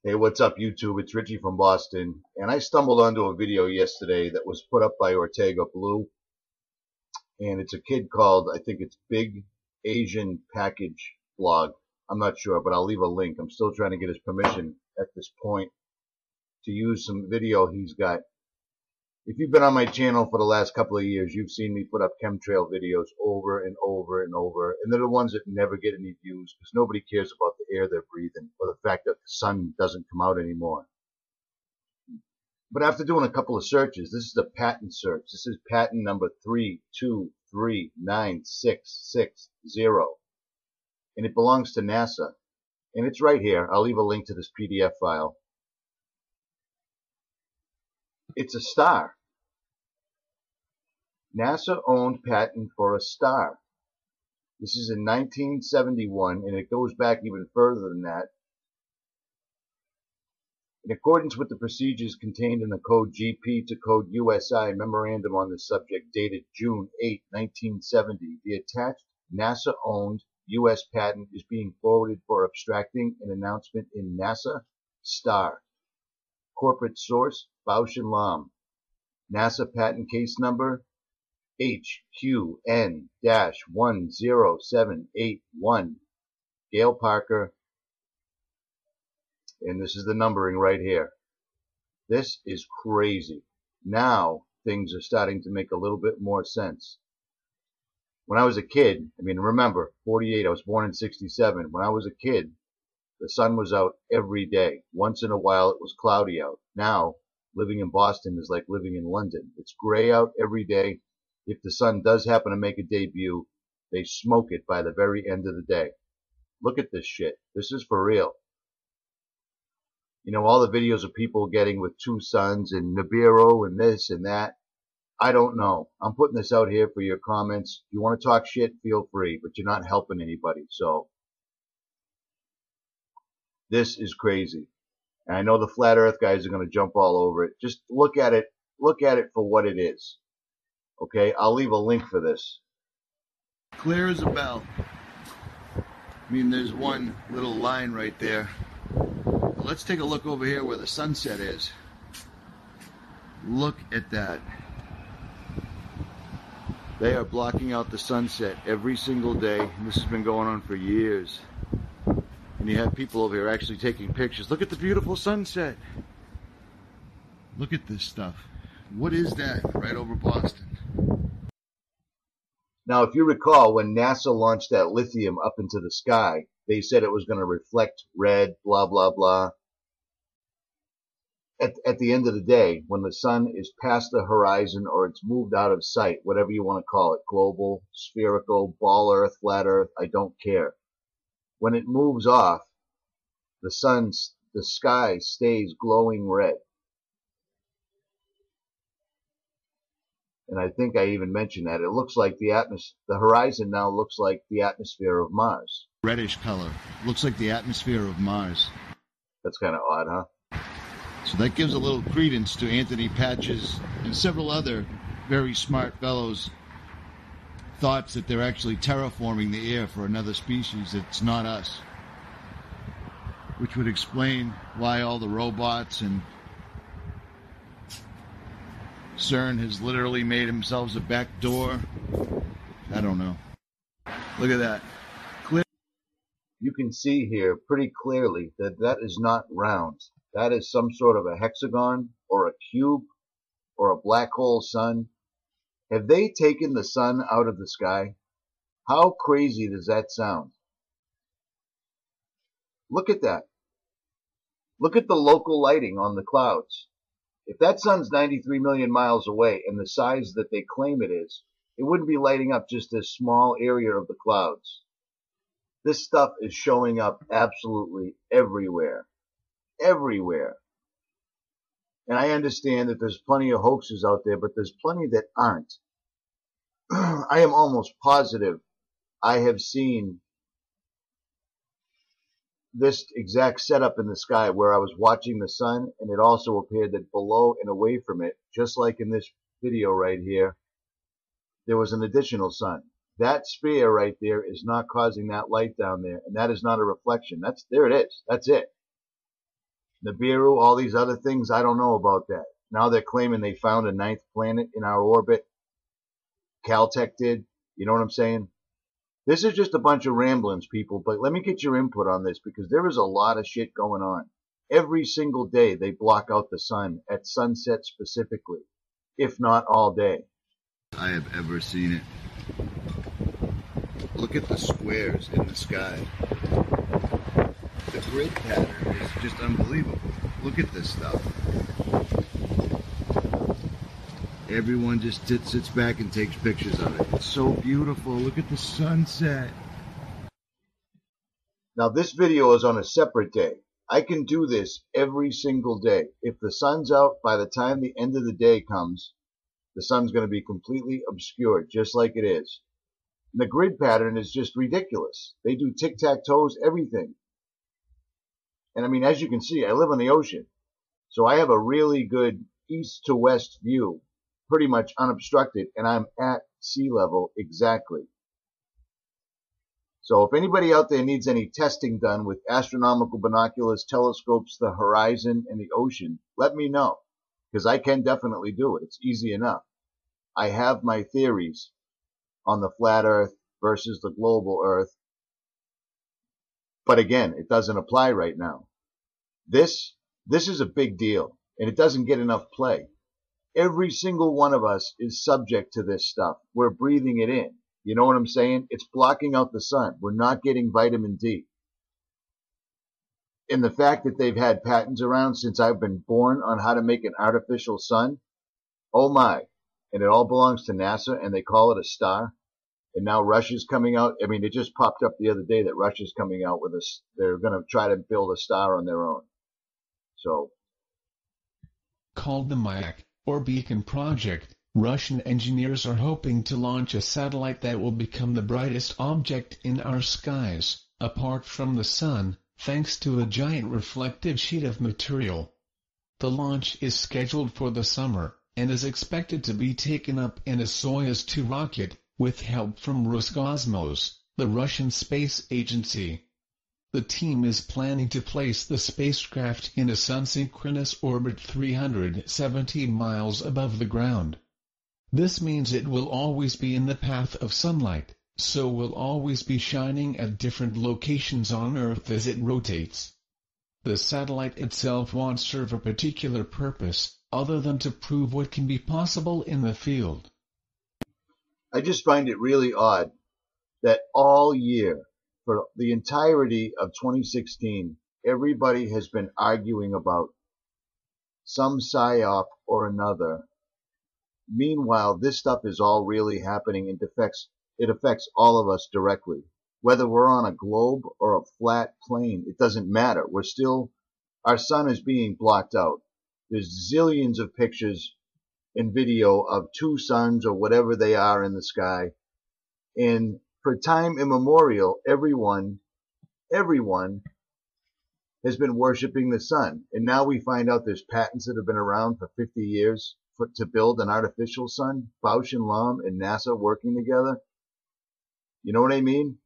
Hey, what's up, YouTube? It's Richie from Boston, and I stumbled onto a video yesterday that was put up by Ortega Blue, and it's a kid called, I think it's Big Asian Package Blog. I'm not sure, but I'll leave a link. I'm still trying to get his permission at this point to use some video he's got. If you've been on my channel for the last couple of years, you've seen me put up chemtrail videos over and over and over, and they're the ones that never get any views because nobody cares about the air they're breathing or the fact that the sun doesn't come out anymore. But after doing a couple of searches, this is a patent search. This is patent number 32396660, and it belongs to NASA. And it's right here. I'll leave a link to this PDF file. It's a star. NASA owned patent for a star. This is in 1971, and it goes back even further than that. In accordance with the procedures contained in the Code GP to Code USI memorandum on this subject dated June 8, 1970, the attached NASA-owned U.S. patent is being forwarded for abstracting an announcement in NASA Star. Corporate source, Bausch & Lomb. NASA patent case number HQN-10781. Gail Parker. And this is the numbering right here. This is crazy. Now things are starting to make a little bit more sense. When I was a kid, remember, 48, I was born in 67. When I was a kid, the sun was out every day. Once in a while, it was cloudy out. Now, living in Boston is like living in London. It's gray out every day. If the sun does happen to make a debut, they smoke it by the very end of the day. Look at this shit. This is for real. You know, all the videos of people getting with two suns and Nibiru and this and that. I don't know. I'm putting this out here for your comments. If you want to talk shit, feel free, but you're not helping anybody. So this is crazy. And I know the flat earth guys are going to jump all over it. Just look at it for what it is. Okay, I'll leave a link for this. Clear as a bell. There's one little line right there. Let's take a look over here where the sunset is. Look at that. They are blocking out the sunset every single day, and this has been going on for years. And you have people over here actually taking pictures. Look at the beautiful sunset. Look at this stuff. What is that right over Boston? Now, if you recall, when NASA launched that lithium up into the sky, they said it was going to reflect red, blah, blah, blah. At the end of the day, when the sun is past the horizon or it's moved out of sight, whatever you want to call it, global, spherical, ball earth, flat earth, I don't care. When it moves off, the sky stays glowing red. And I think I even mentioned that. It looks like the horizon now looks like the atmosphere of Mars. Reddish color. Looks like the atmosphere of Mars. That's kind of odd, huh? So that gives a little credence to Anthony Patch's and several other very smart fellows' thoughts that they're actually terraforming the air for another species that's not us. Which would explain why all the robots and CERN has literally made themselves a back door. I don't know. Look at that. Clear. You can see here pretty clearly that that is not round. That is some sort of a hexagon or a cube or a black hole sun. Have they taken the sun out of the sky? How crazy does that sound? Look at that. Look at the local lighting on the clouds. If that sun's 93 million miles away and the size that they claim it is, it wouldn't be lighting up just this small area of the clouds. This stuff is showing up absolutely everywhere. Everywhere. And I understand that there's plenty of hoaxes out there, but there's plenty that aren't. I am almost positive I have seen this exact setup in the sky where I was watching the sun, and it also appeared that below and away from it, just like in this video right here, there was an additional sun. That sphere right there is not causing that light down there, and that is not a reflection. There it is. That's it. Nibiru, all these other things, I don't know about that. Now they're claiming they found a ninth planet in our orbit. Caltech did. You know what I'm saying? This is just a bunch of ramblings, people, but let me get your input on this because there is a lot of shit going on. Every single day they block out the sun at sunset specifically, if not all day. I have ever seen it. Look at the squares in the sky. The grid pattern is just unbelievable. Look at this stuff. Everyone just sits back and takes pictures of it. It's so beautiful. Look at the sunset. Now this video is on a separate day. I can do this every single day. If the sun's out, by the time the end of the day comes, the sun's going to be completely obscured, just like it is. And the grid pattern is just ridiculous. They do tic-tac-toes, everything. And I mean, as you can see, I live on the ocean. So I have a really good east to west view, pretty much unobstructed, and I'm at sea level exactly. So if anybody out there needs any testing done with astronomical binoculars, telescopes, the horizon, and the ocean, let me know, because I can definitely do it. It's easy enough. I have my theories on the flat Earth versus the global Earth. But again, it doesn't apply right now. This is a big deal, and it doesn't get enough play. Every single one of us is subject to this stuff. We're breathing it in. You know what I'm saying? It's blocking out the sun. We're not getting vitamin D. And the fact that they've had patents around since I've been born on how to make an artificial sun, oh my. And it all belongs to NASA, and they call it a star. And now Russia's coming out. I mean, it just popped up the other day that Russia's coming out with us. They're going to try to build a star on their own. So, called the Mayak, or Beacon Project, Russian engineers are hoping to launch a satellite that will become the brightest object in our skies, apart from the sun, thanks to a giant reflective sheet of material. The launch is scheduled for the summer, and is expected to be taken up in a Soyuz 2 rocket, with help from Roscosmos, the Russian space agency. The team is planning to place the spacecraft in a sun-synchronous orbit 370 miles above the ground. This means it will always be in the path of sunlight, so will always be shining at different locations on Earth as it rotates. The satellite itself won't serve a particular purpose, other than to prove what can be possible in the field. I just find it really odd that all year, for the entirety of 2016, everybody has been arguing about some psyop or another. Meanwhile, this stuff is all really happening and it affects all of us directly. Whether we're on a globe or a flat plane, it doesn't matter. Our sun is being blocked out. There's zillions of pictures and video of two suns or whatever they are in the sky. And for time immemorial, everyone has been worshiping the sun. And now we find out there's patents that have been around for 50 years to build an artificial sun. Bausch and Lomb and NASA working together. You know what I mean?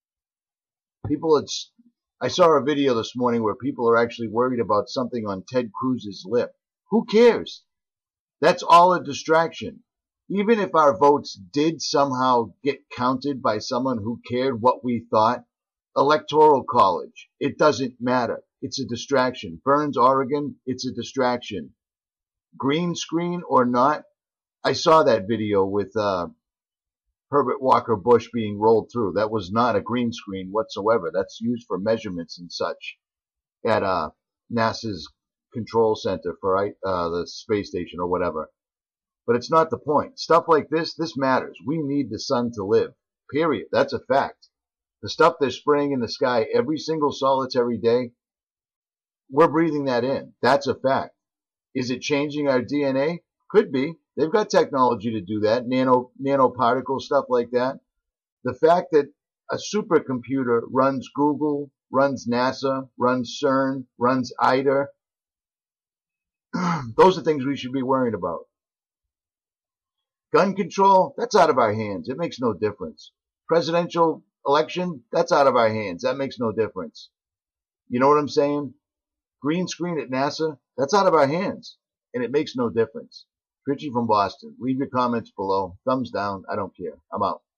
I saw a video this morning where people are actually worried about something on Ted Cruz's lip. Who cares? That's all a distraction. Even if our votes did somehow get counted by someone who cared what we thought, Electoral College, it doesn't matter. It's a distraction. Burns, Oregon, it's a distraction. Green screen or not, I saw that video with Herbert Walker Bush being rolled through. That was not a green screen whatsoever. That's used for measurements and such at NASA's control center for the space station or whatever. But it's not the point. Stuff like this matters. We need the sun to live. Period. That's a fact. The stuff they're spraying in the sky every single solitary day, we're breathing that in. That's a fact. Is it changing our DNA? Could be. They've got technology to do that, nanoparticle stuff like that. The fact that a supercomputer runs Google, runs NASA, runs CERN, runs ITER, those are things we should be worrying about. Gun control, that's out of our hands. It makes no difference. Presidential election, that's out of our hands. That makes no difference. You know what I'm saying? green screen at NASA, that's out of our hands, and it makes no difference. Richie from Boston. Leave your comments below. Thumbs down. I don't care. I'm out.